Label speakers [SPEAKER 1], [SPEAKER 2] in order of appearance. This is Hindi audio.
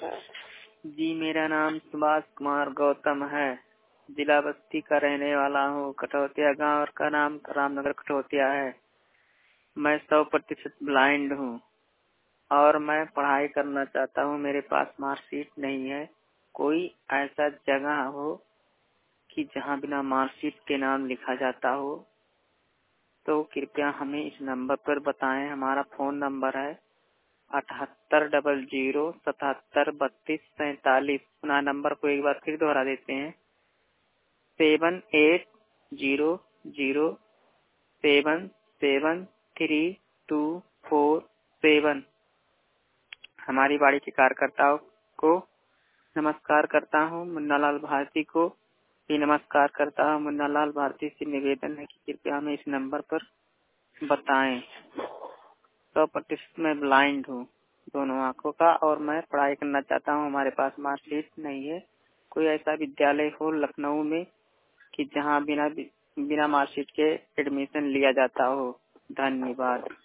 [SPEAKER 1] जी, मेरा नाम सुभाष कुमार गौतम है। जिला बस्ती का रहने वाला हूँ। कठौतिया गांव का नाम रामनगर कठौतिया है। मैं 100% ब्लाइंड हूँ और मैं पढ़ाई करना चाहता हूँ। मेरे पास मार्कशीट नहीं है। कोई ऐसा जगह हो कि जहाँ बिना मार्कशीट के नाम लिखा जाता हो तो कृपया हमें इस नंबर पर बताएं। हमारा फोन नंबर है 7800773247। पुनः नंबर को एक बार फिर दोहरा देते हैं 7800773247। हमारी बाड़ी के कार्यकर्ताओं को नमस्कार करता हूँ। मुन्नालाल भारती को भी नमस्कार करता हूँ। मुन्नालाल भारती से निवेदन है कि कृपया हमें इस नंबर पर बताएं। 100% मैं ब्लाइंड हूँ दोनों आंखों का और मैं पढ़ाई करना चाहता हूँ। हमारे पास मार्कशीट नहीं है। कोई ऐसा विद्यालय हो लखनऊ में कि जहाँ बिना मार्कशीट के एडमिशन लिया जाता हो। धन्यवाद।